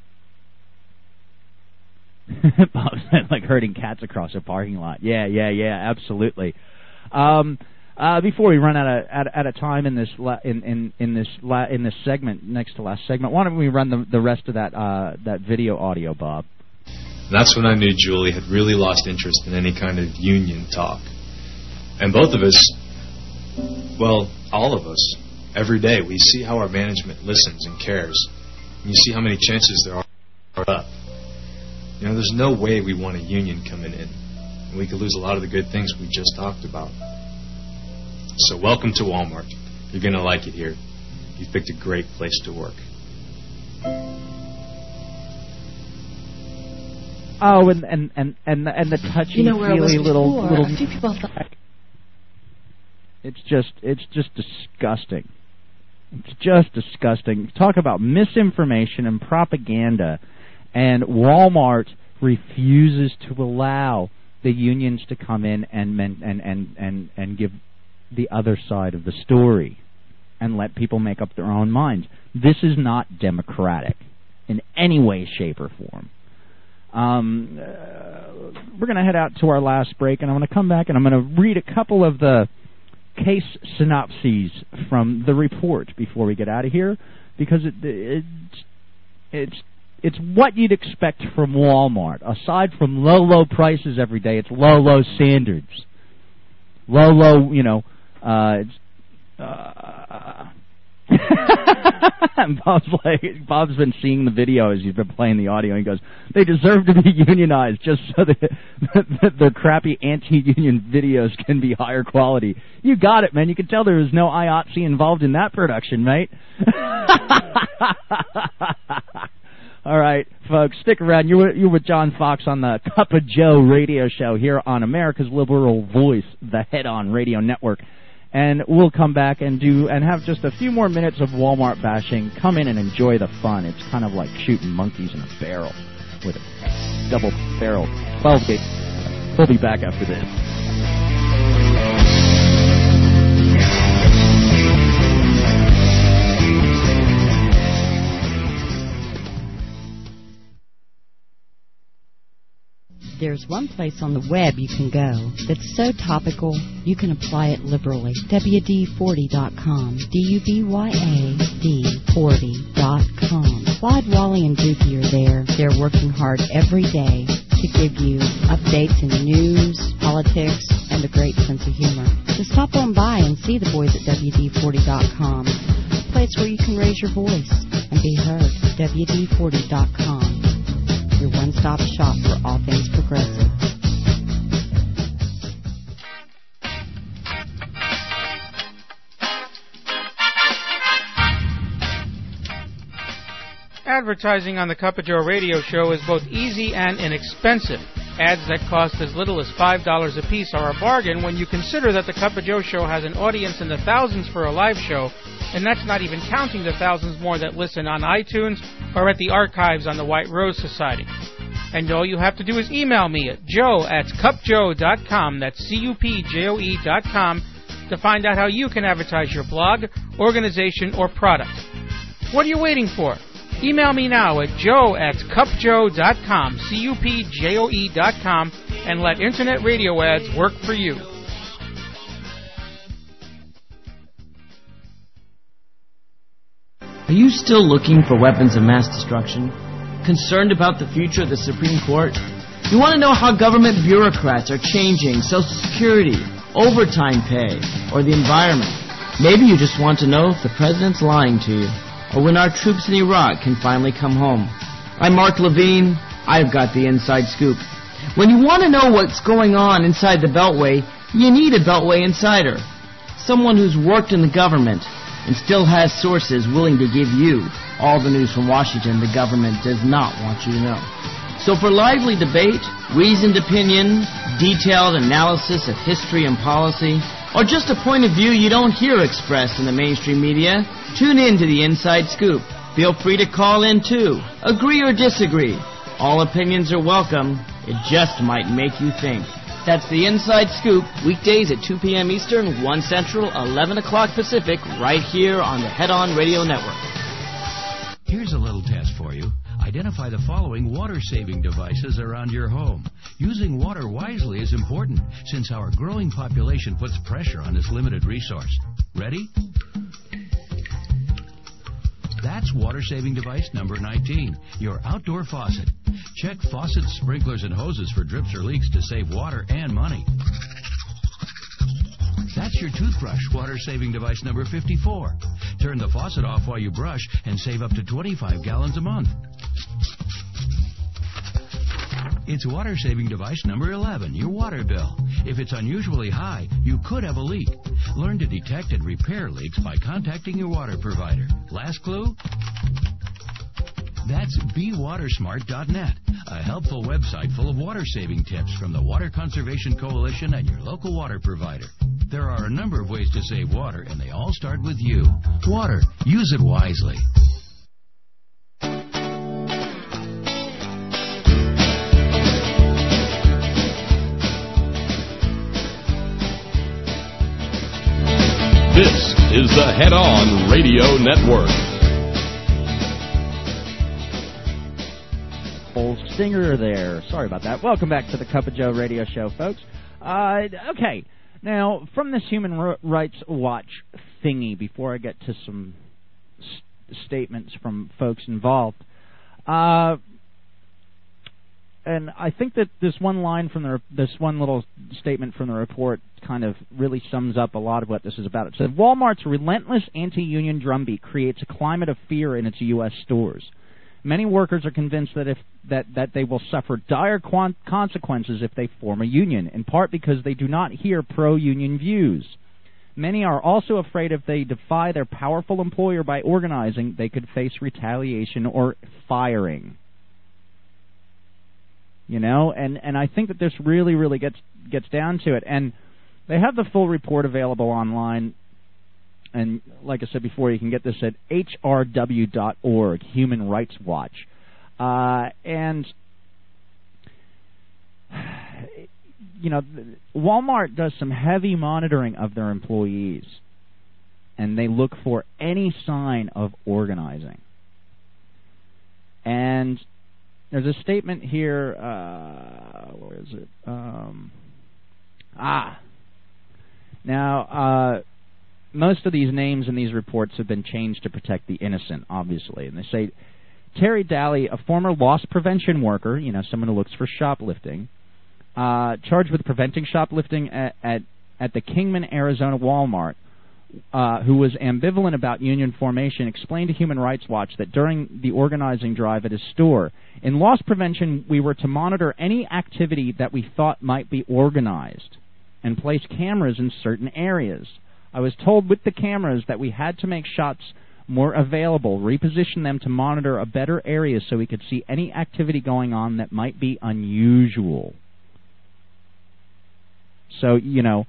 Bob's like herding cats across a parking lot. Yeah, absolutely. Before we run out of time in this segment, next to last segment, why don't we run the rest of that video audio, Bob? That's when I knew Julie had really lost interest in any kind of union talk. And both of us, well, all of us, every day we see how our management listens and cares. And you see how many chances there are up. You know, there's no way we want a union coming in. And we could lose a lot of the good things we just talked about. So welcome to Walmart. You're going to like it here. You've picked a great place to work. Oh, and the touchy-feely little. A few people thought. It's just disgusting. It's just disgusting. Talk about misinformation and propaganda, and Walmart refuses to allow the unions to come in and give the other side of the story and let people make up their own minds. This is not democratic in any way, shape, or form. We're going to head out to our last break, and I'm going to come back and I'm going to read a couple of the case synopses from the report before we get out of here, because it's what you'd expect from Walmart. Aside from low prices every day, it's low standards. Low, and Bob's been seeing the video as he's been playing the audio. He goes, they deserve to be unionized just so that their crappy anti-union videos can be higher quality. You got it, man. You can tell there was no IOTC involved in that production, mate. All right, folks, stick around. You're with John Fox on the Cup of Joe radio show here on America's Liberal Voice, the Head On Radio Network. And we'll come back and have just a few more minutes of Walmart bashing. Come in and enjoy the fun. It's kind of like shooting monkeys in a barrel with a double barrel 12-gauge. We'll be back after this. There's one place on the web you can go that's so topical you can apply it liberally. WD40.com. DUBYAD40.com. Clyde, Wally, and Dookie are there. They're working hard every day to give you updates in news, politics, and a great sense of humor. So stop on by and see the boys at WD40.com. A place where you can raise your voice and be heard. WD40.com. Your one-stop shop for all things progressive. Advertising on the Cup of Joe radio show is both easy and inexpensive. Ads that cost as little as $5 a piece are a bargain when you consider that the Cup of Joe show has an audience in the thousands for a live show, and that's not even counting the thousands more that listen on iTunes or at the archives on the White Rose Society. And all you have to do is email me at joe@cupjoe.com, that's CUPJOE.com, to find out how you can advertise your blog, organization, or product. What are you waiting for? Email me now at joe@cupjoe.com, CUPJOE.com, and let Internet radio ads work for you. Are you still looking for weapons of mass destruction? Concerned about the future of the Supreme Court? You want to know how government bureaucrats are changing Social Security, overtime pay, or the environment? Maybe you just want to know if the president's lying to you, or when our troops in Iraq can finally come home. I'm Mark Levine. I've got the inside scoop. When you want to know what's going on inside the Beltway, you need a Beltway insider. Someone who's worked in the government and still has sources willing to give you all the news from Washington the government does not want you to know. So for lively debate, reasoned opinion, detailed analysis of history and policy, or just a point of view you don't hear expressed in the mainstream media, tune in to the Inside Scoop. Feel free to call in too. Agree or disagree. All opinions are welcome. It just might make you think. That's the Inside Scoop, weekdays at 2 p.m. Eastern, 1 Central, 11 o'clock Pacific, right here on the Head On Radio Network. Here's a little test for you. Identify the following water-saving devices around your home. Using water wisely is important, since our growing population puts pressure on this limited resource. Ready? That's water-saving device number 19, your outdoor faucet. Check faucets, sprinklers, and hoses for drips or leaks to save water and money. That's your toothbrush water-saving device number 54. Turn the faucet off while you brush and save up to 25 gallons a month. It's water-saving device number 11, your water bill. If it's unusually high, you could have a leak. Learn to detect and repair leaks by contacting your water provider. Last clue? That's BeWatersmart.net, a helpful website full of water-saving tips from the Water Conservation Coalition and your local water provider. There are a number of ways to save water, and they all start with you. Water. Use it wisely. This is the Head On Radio Network. Singer there. Sorry about that. Welcome back to the Cup of Joe radio show, folks. Okay. Now, from this Human Rights Watch thingy, before I get to some statements from folks involved, and I think that this one line from this one little statement from the report kind of really sums up a lot of what this is about. It says, Walmart's relentless anti-union drumbeat creates a climate of fear in its U.S. stores. Many workers are convinced that they will suffer dire consequences if they form a union, in part because they do not hear pro-union views. Many are also afraid if they defy their powerful employer by organizing, they could face retaliation or firing. You know, and I think that this really, really gets down to it. And they have the full report available online. And like I said before, you can get this at hrw.org, Human Rights Watch. And, you know, Walmart does some heavy monitoring of their employees. And they look for any sign of organizing. And there's a statement here, where is it? Now, most of these names in these reports have been changed to protect the innocent, obviously. And they say, Terry Daly, a former loss prevention worker, you know, someone who looks for shoplifting, charged with preventing shoplifting at the Kingman, Arizona Walmart, who was ambivalent about union formation, explained to Human Rights Watch that during the organizing drive at his store, in loss prevention, we were to monitor any activity that we thought might be organized and place cameras in certain areas. I was told with the cameras that we had to make shots more available, reposition them to monitor a better area so we could see any activity going on that might be unusual. So, you know,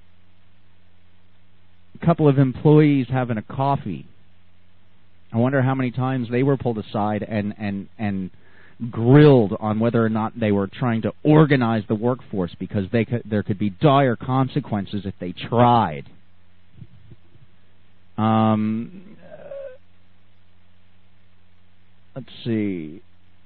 a couple of employees having a coffee. I wonder how many times they were pulled aside and grilled on whether or not they were trying to organize the workforce because there could be dire consequences if they tried. Let's see.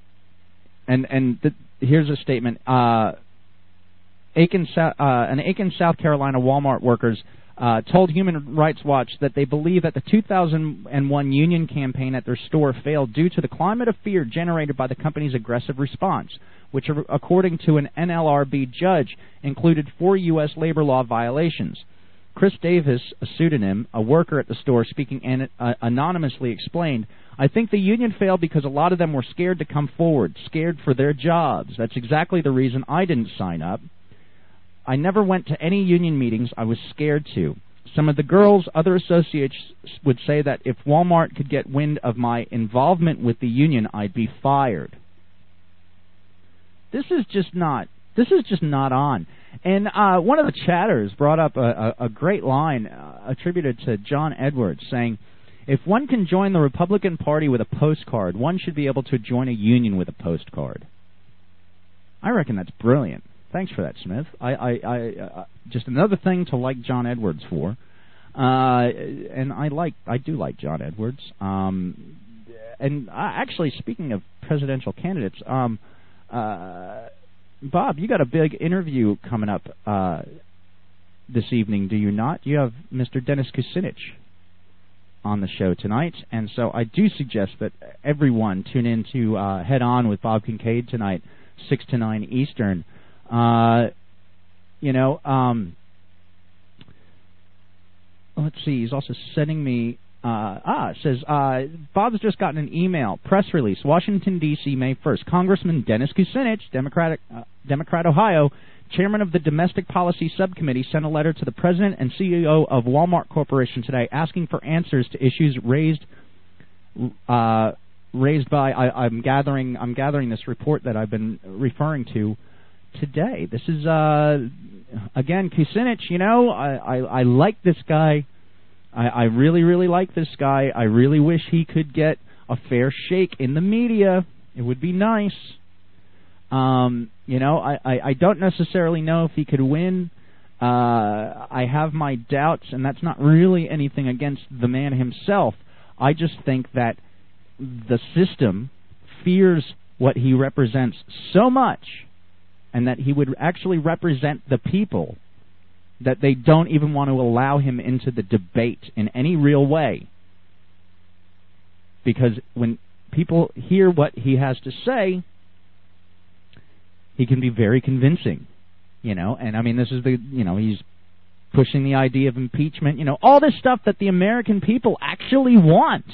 Here's a statement. An Aiken, South Carolina Walmart workers told Human Rights Watch that they believe that the 2001 union campaign at their store failed due to the climate of fear generated by the company's aggressive response, which, according to an NLRB judge, included 4 U.S. labor law violations. Chris Davis, a pseudonym, a worker at the store speaking anonymously, explained, I think the union failed because a lot of them were scared to come forward, scared for their jobs. That's exactly the reason I didn't sign up. I never went to any union meetings. I was scared to. Some of the girls, other associates, would say that if Walmart could get wind of my involvement with the union, I'd be fired. This is just not on. And one of the chatters brought up a great line attributed to John Edwards, saying, if one can join the Republican Party with a postcard, one should be able to join a union with a postcard. I reckon that's brilliant. Thanks for that, Smith. I just another thing to like John Edwards for. And I do like John Edwards. And actually, speaking of presidential candidates, Bob, you got a big interview coming up this evening, do you not? You have Mr. Dennis Kucinich on the show tonight, and so I do suggest that everyone tune in to Head On with Bob Kincaid tonight, 6 to 9 Eastern. Let's see, he's also sending me, it says, Bob's just gotten an email, press release, Washington, D.C., May 1st. Congressman Dennis Kucinich, Democrat, Ohio, chairman of the Domestic Policy Subcommittee, sent a letter to the president and CEO of Walmart Corporation today asking for answers to issues raised by, I'm gathering this report that I've been referring to today. This is, again, Kucinich, you know, I like this guy. I really, really like this guy. I really wish he could get a fair shake in the media. It would be nice. You know, I don't necessarily know if he could win. I have my doubts, and that's not really anything against the man himself. I just think that the system fears what he represents so much, and that he would actually represent the people that they don't even want to allow him into the debate in any real way. Because when people hear what he has to say, he can be very convincing, And I mean, this is he's pushing the idea of impeachment, all this stuff that the American people actually want,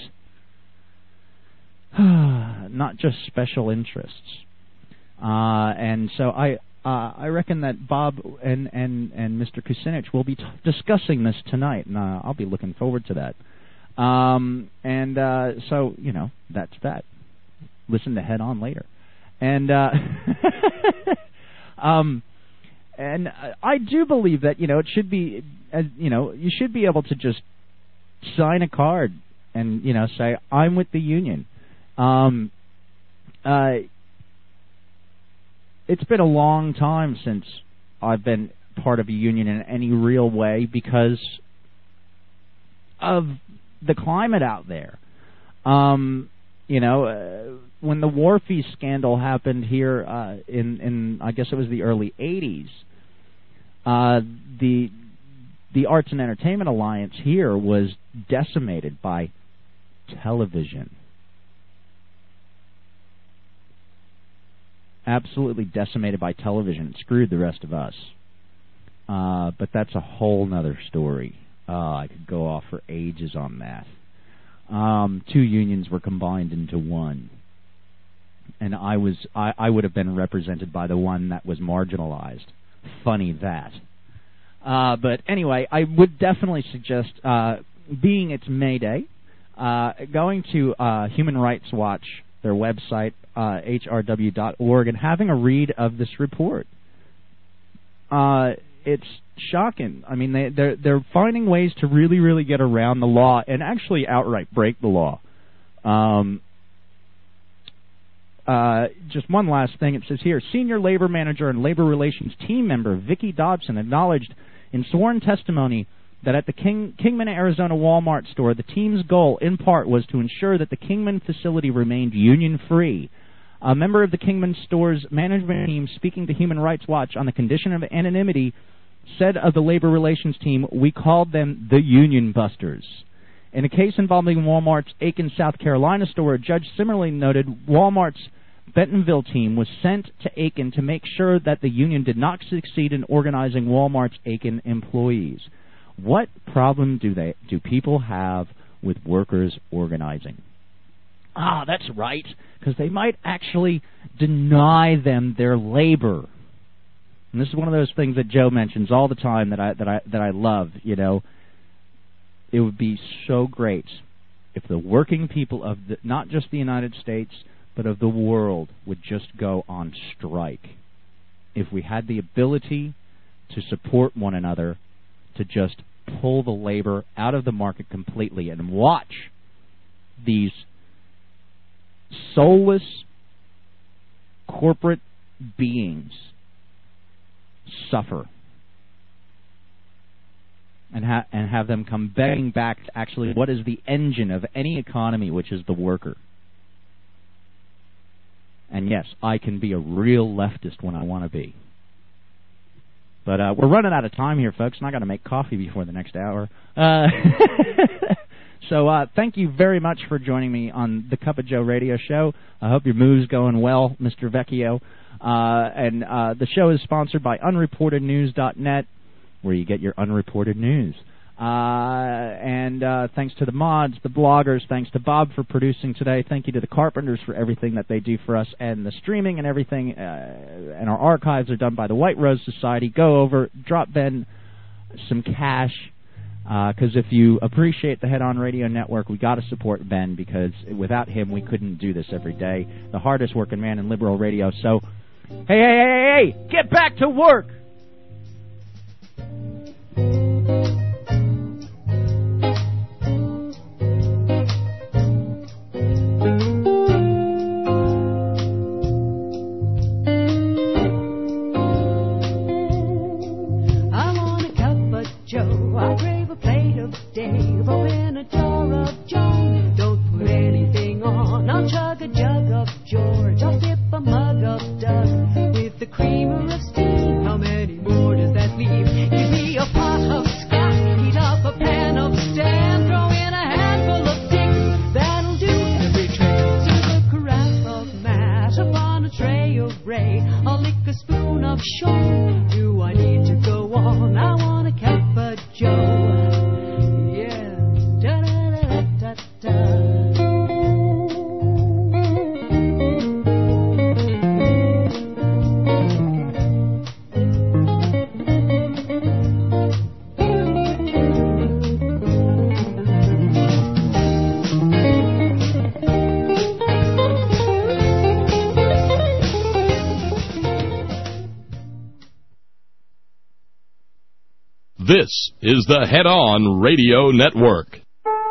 not just special interests. And so I reckon that Bob and Mr. Kucinich will be discussing this tonight, and I'll be looking forward to that. So that's that. Listen to Head On later, and and I do believe that it should be, you should be able to just sign a card and say I'm with the union. It's been a long time since I've been part of a union in any real way because of the climate out there. When the Wharfies scandal happened here in I guess it was the early 80s, the Arts and Entertainment Alliance here was decimated by television. Absolutely decimated by television. It screwed the rest of us. But that's a whole nother story. I could go off for ages on that. Two unions were combined into one. And I would have been represented by the one that was marginalized. Funny that. But anyway, I would definitely suggest, being it's May Day, going to Human Rights Watch, their website, hrw.org, and having a read of this report. It's shocking. I mean, they're finding ways to really, really get around the law and actually outright break the law. Just one last thing. It says here, Senior Labor Manager and Labor Relations Team Member Vicki Dobson acknowledged in sworn testimony that at the Kingman, Arizona Walmart store, the team's goal, in part, was to ensure that the Kingman facility remained union-free. A member of the Kingman store's management team, speaking to Human Rights Watch on the condition of anonymity, said of the labor relations team, "We called them the Union Busters." In a case involving Walmart's Aiken, South Carolina store, a judge similarly noted Walmart's Bentonville team was sent to Aiken to make sure that the union did not succeed in organizing Walmart's Aiken employees. What problem do people have with workers organizing? That's right, because they might actually deny them their labor. And this is one of those things that Joe mentions all the time that I love. It would be so great if the working people of not just the United States but of the world would just go on strike. If we had the ability to support one another, to just pull the labor out of the market completely and watch these soulless corporate beings suffer and have them come begging back to actually what is the engine of any economy, which is the worker. And yes, I can be a real leftist when I want to be. But we're running out of time here, folks, and I got to make coffee before the next hour. So thank you very much for joining me on the Cup of Joe radio show. I hope your move's going well, Mr. Vecchio. And the show is sponsored by unreportednews.net, where you get your unreported news. And thanks to the mods, the bloggers, thanks to Bob for producing today. Thank you to the Carpenters for everything that they do for us, and the streaming and everything. And our archives are done by the White Rose Society. Go over, drop Ben some cash, because if you appreciate the Head On Radio Network, we got to support Ben, because without him we couldn't do this every day. The hardest working man in liberal radio. So, hey, get back to work! I crave a plate of Dave, or in a jar of Joe. Don't put anything on, I'll chug a jug of George. I'll sip a mug of Doug with the creamer of steam. How many of Sean. Do I need to go on? I want a cup of Joe. Yeah, da-da-da-da-da-da. This is the Head On Radio Network.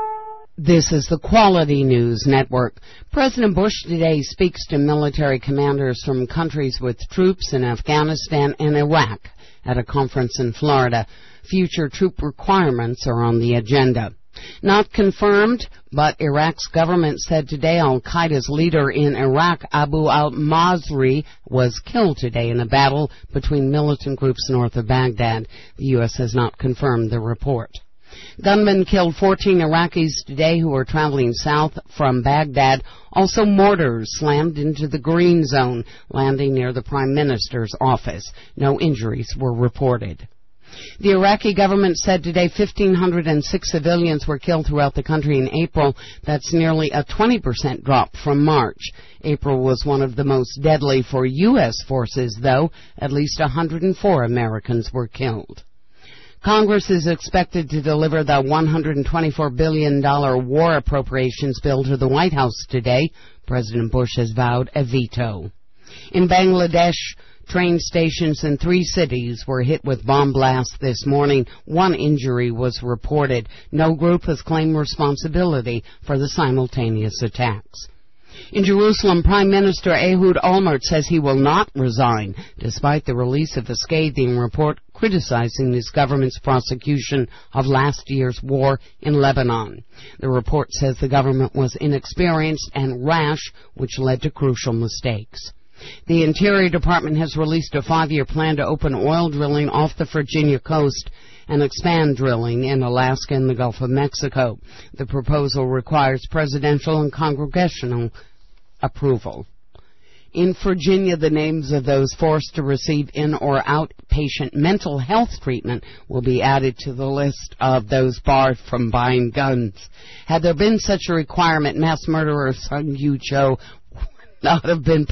This is the Quality News Network. President Bush today speaks to military commanders from countries with troops in Afghanistan and Iraq at a conference in Florida. Future troop requirements are on the agenda. Not confirmed, but Iraq's government said today al-Qaeda's leader in Iraq, Abu al-Mazri, was killed today in a battle between militant groups north of Baghdad. The U.S. has not confirmed the report. Gunmen killed 14 Iraqis today who were traveling south from Baghdad. Also, mortars slammed into the Green Zone, landing near the Prime Minister's office. No injuries were reported. The Iraqi government said today 1,506 civilians were killed throughout the country in April. That's nearly a 20% drop from March. April was one of the most deadly for U.S. forces, though. At least 104 Americans were killed. Congress is expected to deliver the $124 billion war appropriations bill to the White House today. President Bush has vowed a veto. In Bangladesh, train stations in 3 cities were hit with bomb blasts this morning. 1 injury was reported. No group has claimed responsibility for the simultaneous attacks. In Jerusalem, Prime Minister Ehud Olmert says he will not resign, despite the release of a scathing report criticizing his government's prosecution of last year's war in Lebanon. The report says the government was inexperienced and rash, which led to crucial mistakes. The Interior Department has released a 5-year plan to open oil drilling off the Virginia coast and expand drilling in Alaska and the Gulf of Mexico. The proposal requires presidential and congressional approval. In Virginia, the names of those forced to receive in- or outpatient mental health treatment will be added to the list of those barred from buying guns. Had there been such a requirement, mass murderer Sung Yu Cho would not have been